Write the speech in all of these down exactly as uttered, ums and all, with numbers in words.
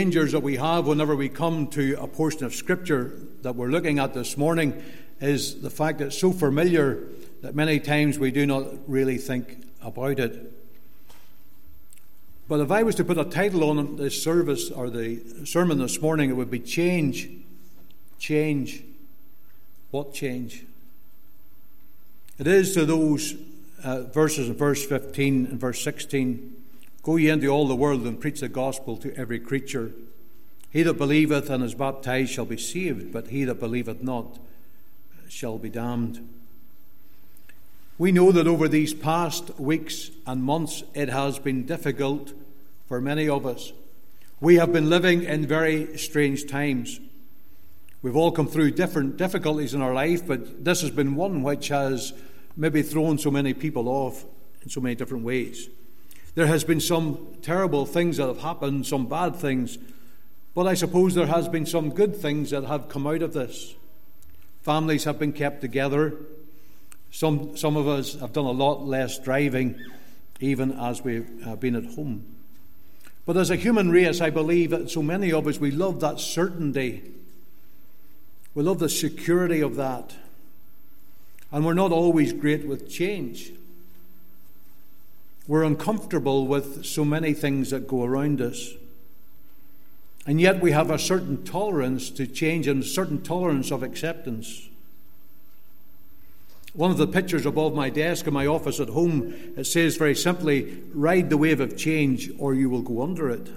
dangers that we have whenever we come to a portion of Scripture that we're looking at this morning is the fact that it's so familiar that many times we do not really think about it. But if I was to put a title on this service or the sermon this morning, it would be Change. Change. What change? It is to those uh, verses in verse fifteen and verse sixteen. Go ye into all the world and preach the gospel to every creature. He that believeth and is baptized shall be saved, but he that believeth not shall be damned. We know that over these past weeks and months it has been difficult for many of us. We have been living in very strange times. We've all come through different difficulties in our life, but this has been one which has maybe thrown so many people off in so many different ways. There has been some terrible things that have happened, some bad things, but I suppose there has been some good things that have come out of this. Families have been kept together. Some, some of us have done a lot less driving, even as we've uh, been at home. But as a human race, I believe that so many of us, we love that certainty. We love the security of that. And we're not always great with change. We're uncomfortable with so many things that go around us. And yet we have a certain tolerance to change and a certain tolerance of acceptance. One of the pictures above my desk in my office at home, it says very simply, ride the wave of change or you will go under it.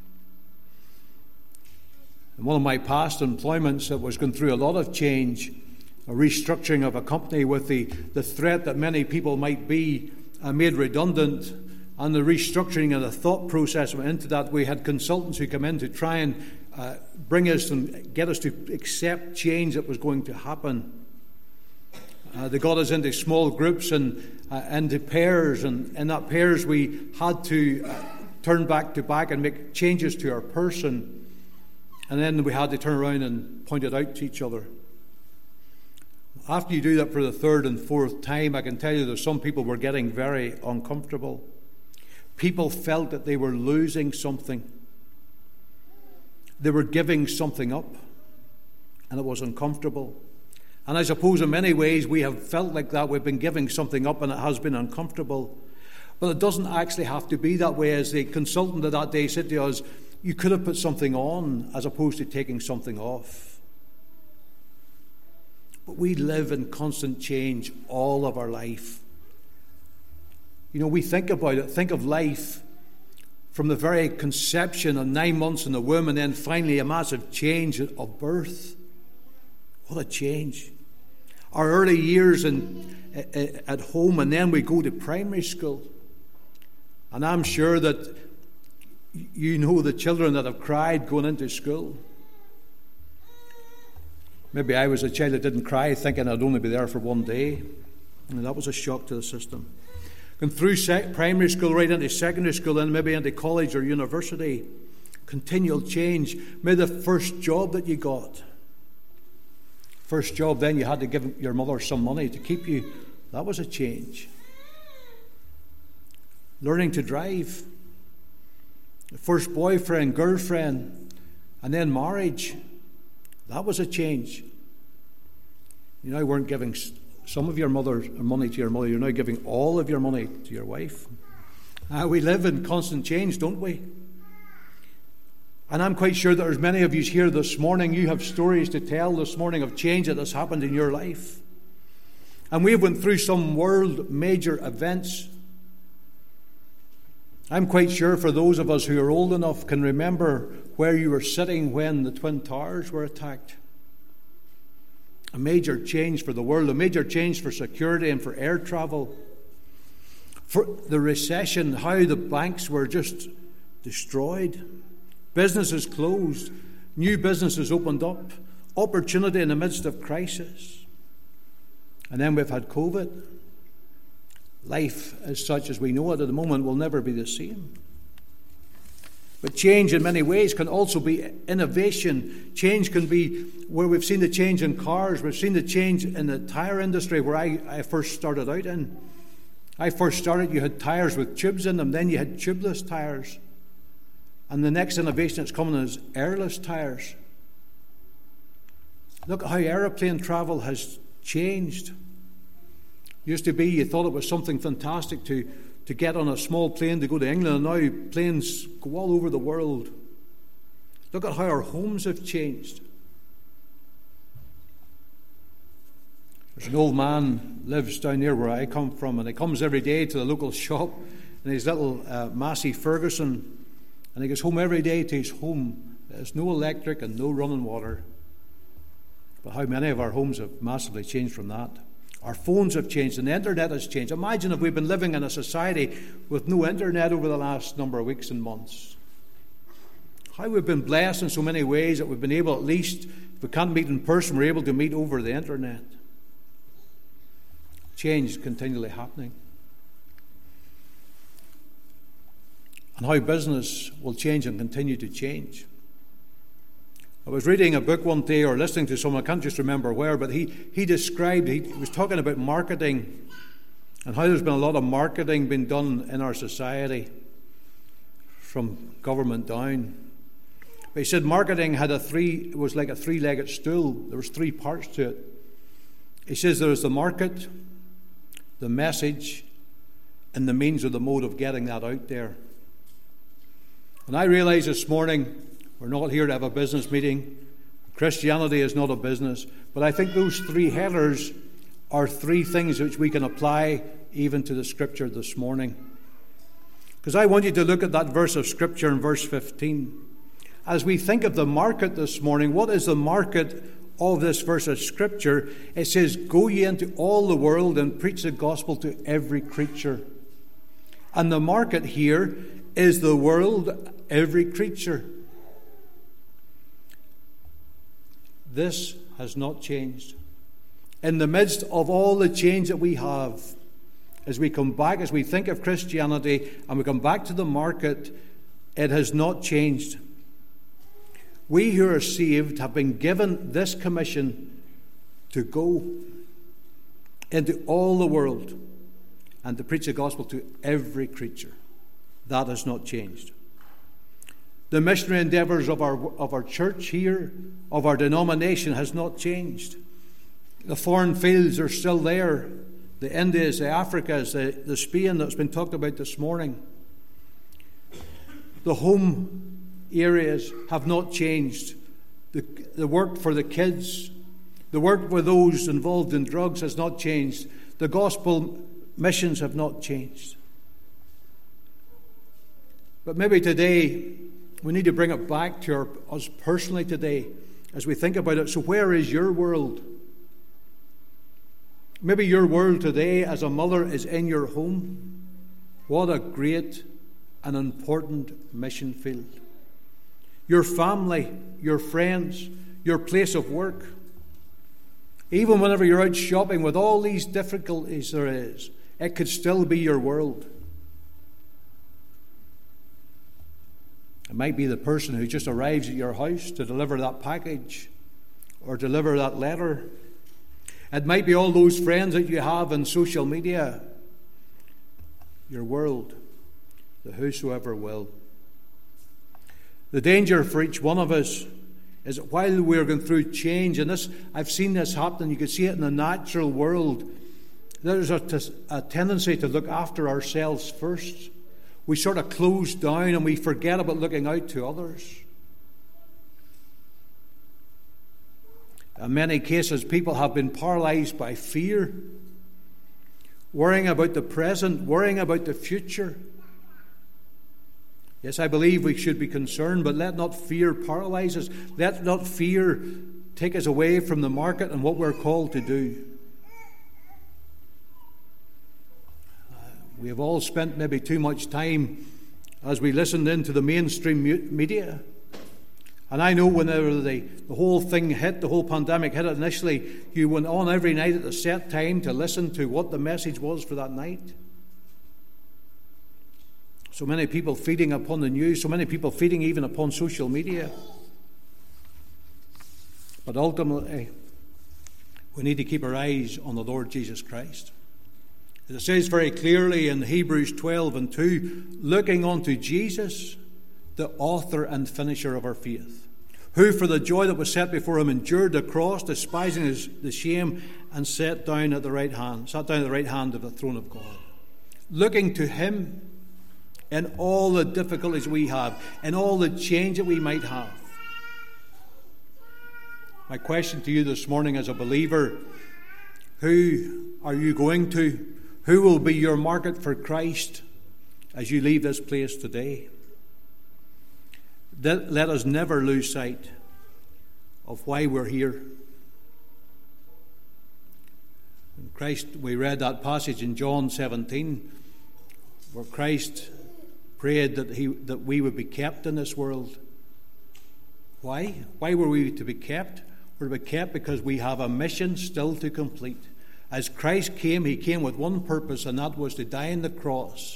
In one of my past employments that was going through a lot of change, a restructuring of a company with the, the threat that many people might be uh, made redundant, and the restructuring and the thought process went into that. We had consultants who come in to try and uh, bring us and get us to accept change that was going to happen. Uh, they got us into small groups and uh, into pairs, and in that pairs we had to uh, turn back to back and make changes to our person, and then we had to turn around and point it out to each other. After you do that for the third and fourth time, I can tell you that some people were getting very uncomfortable. People felt that they were losing something. They were giving something up, and it was uncomfortable. And I suppose in many ways we have felt like that. We've been giving something up, and it has been uncomfortable. But it doesn't actually have to be that way. As the consultant of that day said to us, you could have put something on as opposed to taking something off. But we live in constant change all of our life. You know, we think about it, think of life from the very conception of nine months in the womb and then finally a massive change of birth. What a change. Our early years in, at home, and then we go to primary school. And I'm sure that you know the children that have cried going into school. Maybe I was a child that didn't cry, thinking I'd only be there for one day. And that was a shock to the system. Going through sec- primary school, right into secondary school, and maybe into college or university. Continual change. Maybe the first job that you got. First job, then you had to give your mother some money to keep you. That was a change. Learning to drive. The first boyfriend, girlfriend, and then marriage. That was a change. You now weren't giving some of your mother's money to your mother. You're now giving all of your money to your wife. Uh, we live in constant change, don't we? And I'm quite sure that there's many of you here this morning, you have stories to tell this morning of change that has happened in your life. And we went through some world major events. I'm quite sure for those of us who are old enough can remember where you were sitting when the Twin Towers were attacked. A major change for the world, a major change for security and for air travel. For the recession, how the banks were just destroyed. Businesses closed. New businesses opened up. Opportunity in the midst of crisis. And then we've had COVID. Life, as such as we know it at the moment, will never be the same. But change in many ways can also be innovation. Change can be where we've seen the change in cars. We've seen the change in the tyre industry where I, I first started out in. I first started, you had tyres with tubes in them. Then you had tubeless tyres. And the next innovation that's coming is airless tires. Look at how aeroplane travel has changed. Used to be, you thought it was something fantastic to, to get on a small plane to go to England, and now planes go all over the world. Look at how our homes have changed. There's an old man lives down there where I come from, and he comes every day to the local shop in his little uh, Massey Ferguson, and he goes home every day to his home. There's no electric and no running water. But how many of our homes have massively changed from that? Our phones have changed and the internet has changed. Imagine if we've been living in a society with no internet over the last number of weeks and months. How we've been blessed in so many ways that we've been able, at least, if we can't meet in person, we're able to meet over the internet. Change is continually happening. And how business will change and continue to change. I was reading a book one day, or listening to someone, I can't just remember where, but he, he described, he was talking about marketing and how there's been a lot of marketing being done in our society from government down. But he said marketing had a three, it was like a three-legged stool. There was three parts to it. He says there was the market, the message, and the means or the mode of getting that out there. And I realize this morning, we're not here to have a business meeting. Christianity is not a business. But I think those three headers are three things which we can apply even to the Scripture this morning. Because I want you to look at that verse of Scripture in verse fifteen. As we think of the market this morning, what is the market of this verse of Scripture? It says, "Go ye into all the world and preach the gospel to every creature." And the market here is the world, every creature. This has not changed. In the midst of all the change that we have, as we come back, as we think of Christianity and we come back to the market, it has not changed. We who are saved have been given this commission to go into all the world and to preach the gospel to every creature. That has not changed. The missionary endeavours of our of our church here, of our denomination, has not changed. The foreign fields are still there. The Indias, the Africas, the, the Spain that's been talked about this morning. The home areas have not changed. The, the work for the kids, the work for those involved in drugs has not changed. The gospel missions have not changed. But maybe today, we need to bring it back to our, us personally today as we think about it. So where is your world? Maybe your world today as a mother is in your home. What a great and important mission field. Your family, your friends, your place of work. Even whenever you're out shopping with all these difficulties there is, it could still be your world. It might be the person who just arrives at your house to deliver that package or deliver that letter. It might be all those friends that you have on social media. Your world, the whosoever will. The danger for each one of us is that while we're going through change, and this, I've seen this happen, you can see it in the natural world, there's a, a tendency to look after ourselves first. We sort of close down and we forget about looking out to others. In many cases, people have been paralyzed by fear, worrying about the present, worrying about the future. Yes, I believe we should be concerned, but let not fear paralyze us. Let not fear take us away from the market and what we're called to do. We have all spent maybe too much time as we listened into the mainstream media. And I know whenever the, the whole thing hit, the whole pandemic hit initially, you went on every night at a set time to listen to what the message was for that night. So many people feeding upon the news, so many people feeding even upon social media. But ultimately, we need to keep our eyes on the Lord Jesus Christ. As it says very clearly in Hebrews twelve and two, looking unto Jesus, the author and finisher of our faith, who for the joy that was set before him endured the cross, despising his, the shame, and sat down at the right hand, sat down at the right hand of the throne of God. Looking to him in all the difficulties we have, in all the change that we might have. My question to you this morning as a believer, who are you going to? Who will be your market for Christ as you leave this place today? Let us never lose sight of why we're here. In Christ, we read that passage in John seventeen, where Christ prayed that he that we would be kept in this world. Why? Why were we to be kept? We're to be kept because we have a mission still to complete. As Christ came, he came with one purpose, and that was to die on the cross.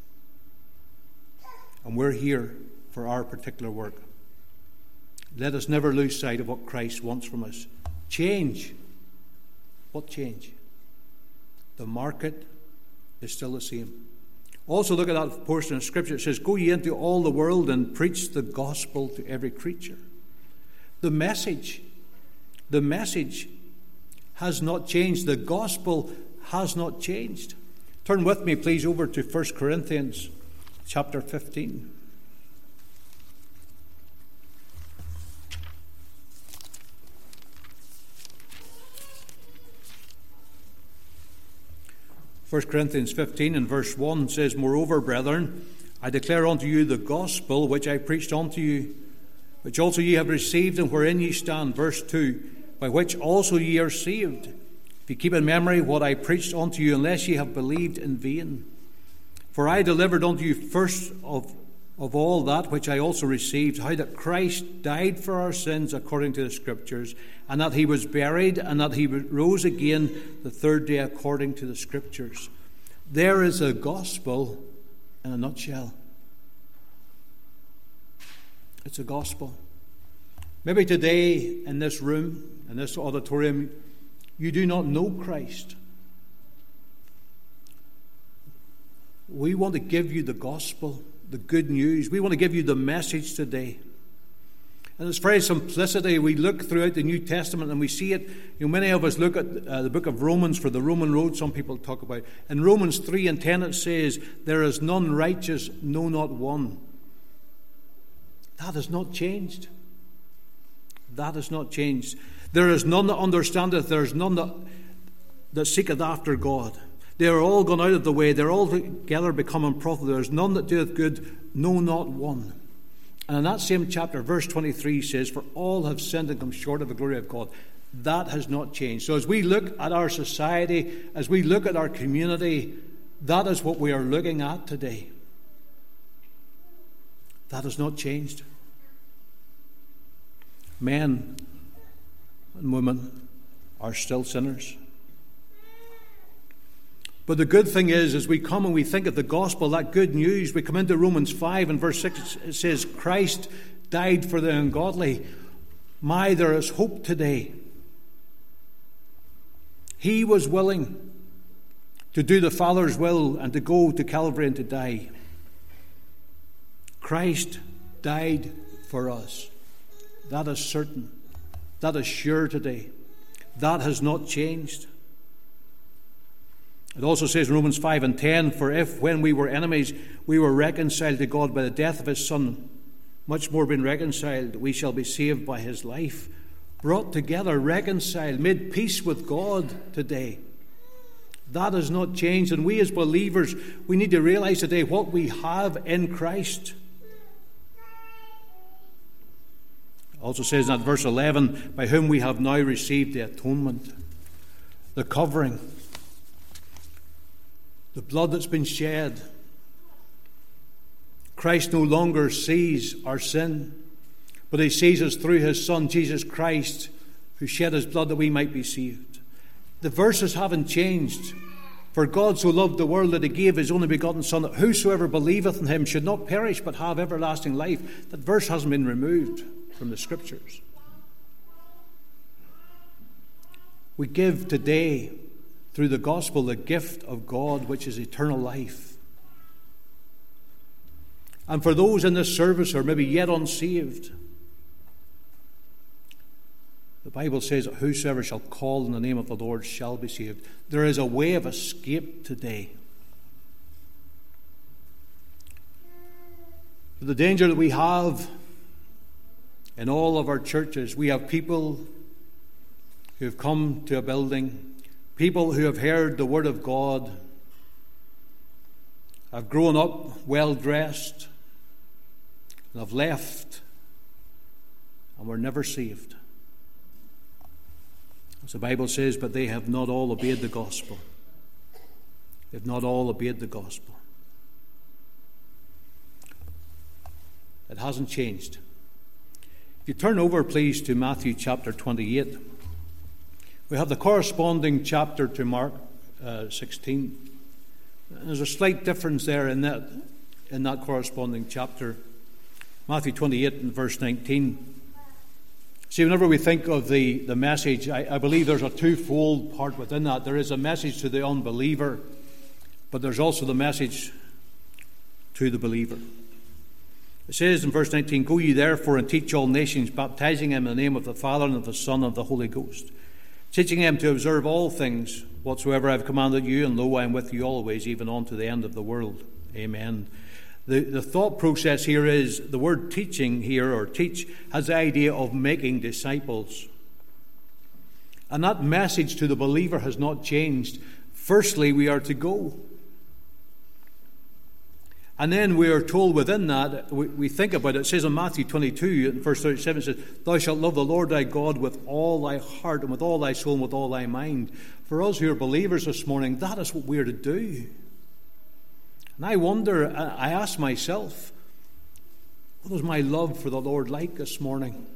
And we're here for our particular work. Let us never lose sight of what Christ wants from us. Change. What change? The market is still the same. Also look at that portion of Scripture. It says, go ye into all the world and preach the gospel to every creature. The message, the message has not changed. The gospel has not changed. Turn with me, please, over to First Corinthians chapter fifteen. First Corinthians fifteen and verse one says, moreover, brethren, I declare unto you the gospel which I preached unto you, which also ye have received, and wherein ye stand. Verse two, by which also ye are saved, if ye keep in memory what I preached unto you, unless ye have believed in vain. For I delivered unto you first of, of all that which I also received, how that Christ died for our sins according to the Scriptures, and that he was buried, and that he rose again the third day according to the Scriptures. There is a gospel in a nutshell. It's a gospel. Maybe today in this room, in this auditorium, you do not know Christ. We want to give you the gospel, the good news. We want to give you the message today. And it's very simplicity. We look throughout the New Testament and we see it. You know, many of us look at uh, the book of Romans for the Roman road, some people talk about. In Romans three and ten it says, there is none righteous, no, not one. That has not changed. That has not changed. There is none that understandeth, there is none that, that seeketh after God. They are all gone out of the way, they're all together become unprofitable. There is none that doeth good, no, not one. And in that same chapter, verse twenty-three says, for all have sinned and come short of the glory of God. That has not changed. So as we look at our society, as we look at our community, that is what we are looking at today. That has not changed. Men and women are still sinners. But the good thing is, as we come and we think of the gospel, that good news, we come into Romans five and verse six, it says, Christ died for the ungodly. My, there is hope today. He was willing to do the Father's will and to go to Calvary and to die. Christ died for us. That is certain. That is sure today. That has not changed. It also says in Romans five and ten, for if when we were enemies we were reconciled to God by the death of his Son, much more being reconciled, we shall be saved by his life. Brought together, reconciled, made peace with God today. That has not changed. And we as believers, we need to realize today what we have in Christ. It also says in that verse eleven, by whom we have now received the atonement, the covering, the blood that's been shed. Christ no longer sees our sin, but he sees us through his Son, Jesus Christ, who shed his blood that we might be saved. The verses haven't changed. For God so loved the world that he gave his only begotten Son, that whosoever believeth in him should not perish but have everlasting life. That verse hasn't been removed from the Scriptures. We give today, through the gospel, the gift of God, which is eternal life. And for those in this service who are maybe yet unsaved, the Bible says that whosoever shall call in the name of the Lord shall be saved. There is a way of escape today. The danger that we have in all of our churches, we have people who have come to a building, people who have heard the Word of God, have grown up well dressed, and have left, and were never saved. As the Bible says, but they have not all obeyed the gospel. They have not all obeyed the gospel. It hasn't changed. If you turn over, please, to Matthew chapter twenty-eight, we have the corresponding chapter to Mark uh, sixteen. There's a slight difference there in that, in that corresponding chapter. Matthew twenty-eight and verse nineteen. See, whenever we think of the, the message, I, I believe there's a twofold part within that. There is a message to the unbeliever, but there's also the message to the believer. It says in verse nineteen, "Go ye therefore and teach all nations, baptizing them in the name of the Father and of the Son and of the Holy Ghost, teaching them to observe all things whatsoever I have commanded you, and lo, I am with you always, even unto the end of the world." Amen. The, the thought process here is, the word teaching here, or teach, has the idea of making disciples. And that message to the believer has not changed. Firstly, we are to go. And then we are told within that, we, we think about it, it says in Matthew twenty-two, verse thirty-seven, it says, "Thou shalt love the Lord thy God with all thy heart, and with all thy soul, and with all thy mind." For us who are believers this morning, that is what we are to do. And I wonder, I ask myself, what is my love for the Lord like this morning?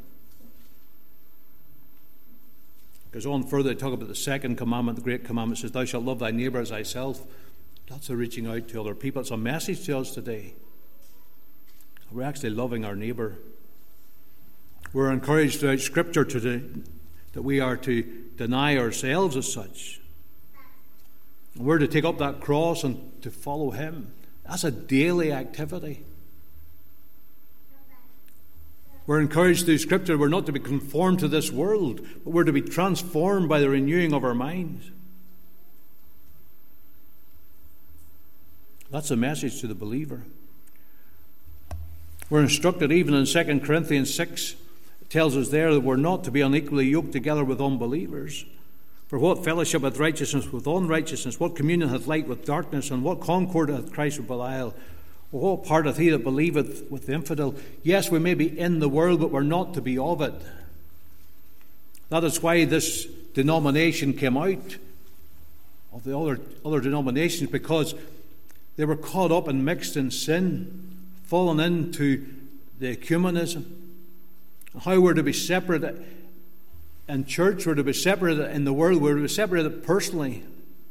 It goes on further to talk about the second commandment, the great commandment, says, "Thou shalt love thy neighbour as thyself." That's a reaching out to other people. It's a message to us today. We're actually loving our neighbour. We're encouraged throughout Scripture today that we are to deny ourselves as such. We're to take up that cross and to follow him. That's a daily activity. We're encouraged through Scripture, we're not to be conformed to this world, but we're to be transformed by the renewing of our minds. That's a message to the believer. We're instructed even in Second Corinthians six, it tells us there that we're not to be unequally yoked together with unbelievers. For what fellowship hath righteousness with unrighteousness? What communion hath light with darkness? And what concord hath Christ with Belial? Or what part hath he that believeth with the infidel? Yes, we may be in the world, but we're not to be of it. That is why this denomination came out of the other, other denominations, because they were caught up and mixed in sin, fallen into the ecumenism. How we're to be separate in church, we're to be separated in the world, we're to be separated personally.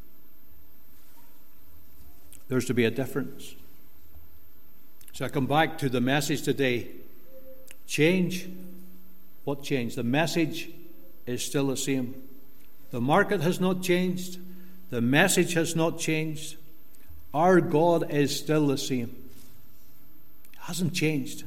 There's to be a difference. So I come back to the message today. Change. What changed? The message is still the same. The market has not changed. The message has not changed. Our God is still the same. It hasn't changed.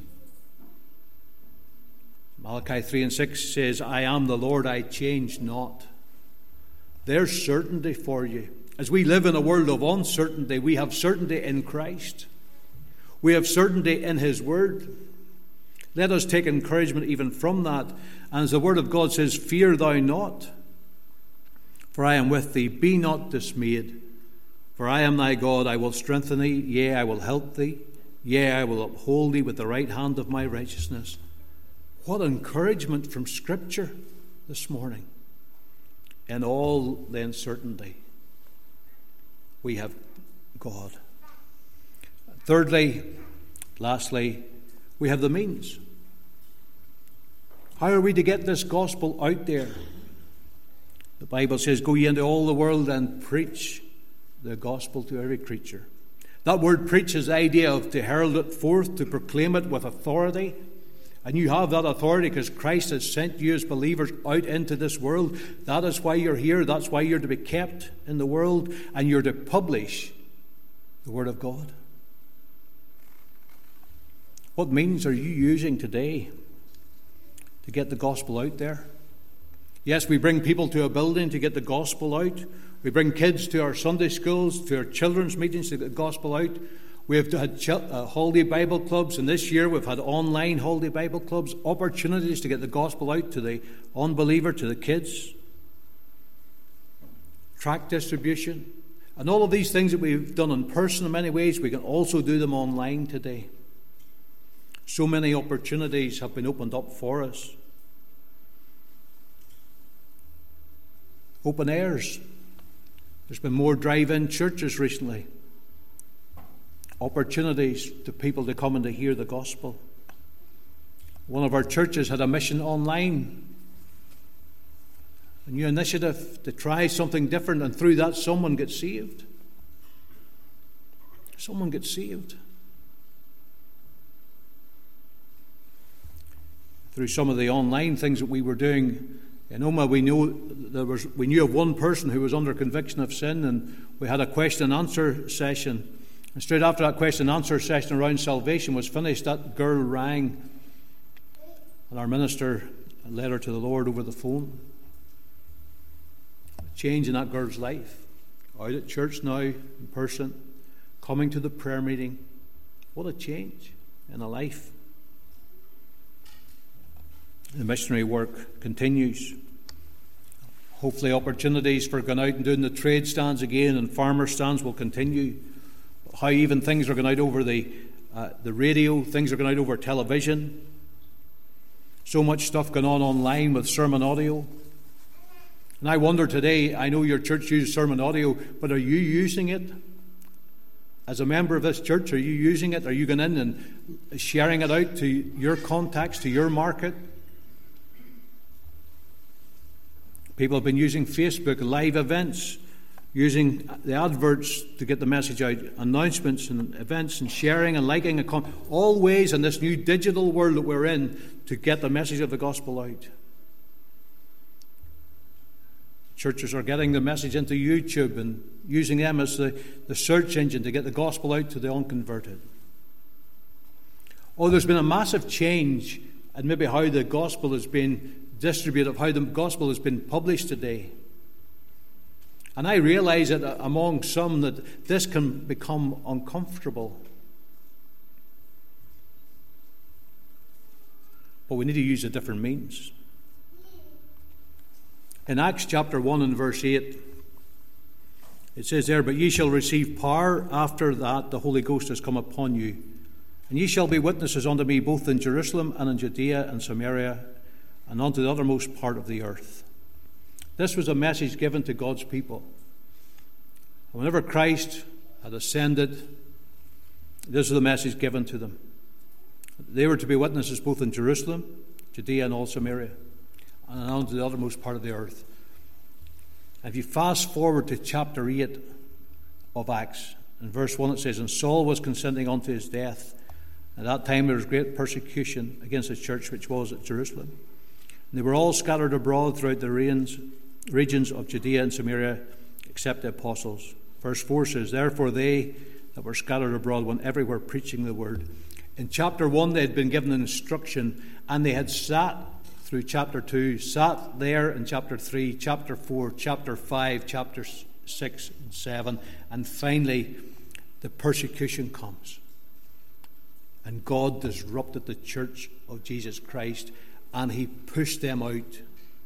Malachi three and six says, "I am the Lord, I change not." There's certainty for you. As we live in a world of uncertainty, we have certainty in Christ. We have certainty in his word. Let us take encouragement even from that. And as the word of God says, "Fear thou not, for I am with thee. Be not dismayed, for I am thy God. I will strengthen thee, yea, I will help thee. Yea, I will uphold thee with the right hand of my righteousness." What encouragement from Scripture this morning. In all the uncertainty, we have God. Thirdly, lastly, we have the means. How are we to get this gospel out there? The Bible says, "Go ye into all the world and preach the gospel to every creature." That word preach is the idea of to herald it forth, to proclaim it with authority. And you have that authority because Christ has sent you as believers out into this world. That is why you're here. That's why you're to be kept in the world. And you're to publish the Word of God. What means are you using today to get the gospel out there? Yes, we bring people to a building to get the gospel out. We bring kids to our Sunday schools, to our children's meetings to get the gospel out. We have had ch- uh, holiday Bible clubs, and this year we've had online holiday Bible clubs, opportunities to get the gospel out to the unbeliever, to the kids. Tract distribution. And all of these things that we've done in person in many ways, we can also do them online today. So many opportunities have been opened up for us. Open airs. There's been more drive-in churches recently. Opportunities to people to come and to hear the gospel. One of our churches had a mission online, a new initiative to try something different, and through that someone gets saved. Someone gets saved. Through some of the online things that we were doing in Oma, we knew there was we knew of one person who was under conviction of sin, and we had a question and answer session. And straight after that question and answer session around salvation was finished, that girl rang, and our minister led her to the Lord over the phone. A change in that girl's life. Out at church now, in person, coming to the prayer meeting. What a change in a life. The missionary work continues. Hopefully opportunities for going out and doing the trade stands again and farmer stands will continue. How even things are going out over the uh, the radio, things are going out over television. So much stuff going on online with sermon audio. And I wonder today, I know your church uses sermon audio, but are you using it? As a member of this church, are you using it? Are you going in and sharing it out to your contacts, to your market? People have been using Facebook, live events, using the adverts to get the message out, announcements and events and sharing and liking, and com- all ways in this new digital world that we're in to get the message of the gospel out. Churches are getting the message into YouTube and using them as the, the search engine to get the gospel out to the unconverted. Oh, there's been a massive change in maybe how the gospel has been distributed, how the gospel has been published today. And I realize that among some that this can become uncomfortable. But we need to use a different means. In Acts chapter one and verse eight, it says there, "But ye shall receive power after that the Holy Ghost has come upon you. And ye shall be witnesses unto me both in Jerusalem and in Judea and Samaria and unto the uttermost part of the earth." This was a message given to God's people. Whenever Christ had ascended, this was the message given to them. They were to be witnesses both in Jerusalem, Judea, and all Samaria, and unto the uttermost part of the earth. If you fast forward to chapter eight of Acts, in verse one it says, "And Saul was consenting unto his death. At that time there was great persecution against the church which was at Jerusalem. And they were all scattered abroad throughout the regions of Judea and Samaria, except the apostles." Verse four says, "Therefore they that were scattered abroad went everywhere preaching the word." In chapter one they had been given an instruction, and they had sat through chapter two, sat there in chapter three, chapter four, chapter five, chapter six and seven, and finally the persecution comes. And God disrupted the church of Jesus Christ, and he pushed them out,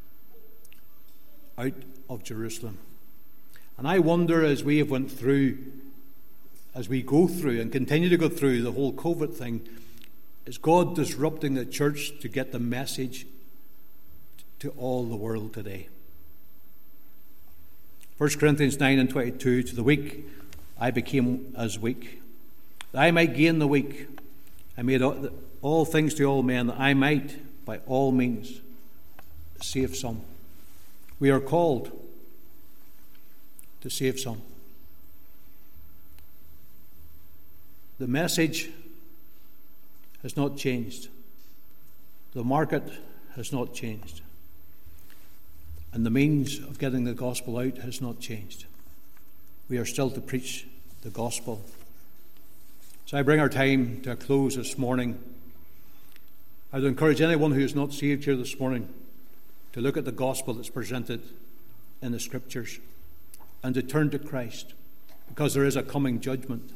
out of Jerusalem. And I wonder, as we have went through, as we go through and continue to go through the whole COVID thing, is God disrupting the church to get the message to all the world today? First Corinthians nine and twenty-two, "To the weak I became as weak, that I might gain the weak. I made all things to all men, that I might by all means save some." We are called to save some. The message has not changed. The market has not changed. And the means of getting the gospel out has not changed. We are still to preach the gospel. So I bring our time to a close this morning. I would encourage anyone who is not saved here this morning to look at the gospel that's presented in the Scriptures and to turn to Christ, because there is a coming judgment.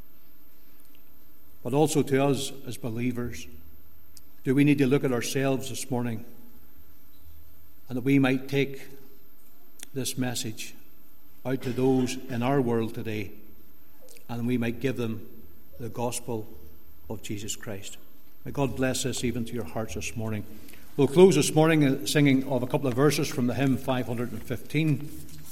But also to us as believers, do we need to look at ourselves this morning, and that we might take this message out to those in our world today, and we might give them the gospel of Jesus Christ. May God bless this even to your hearts this morning. We'll close this morning singing of a couple of verses from the hymn five hundred fifteen.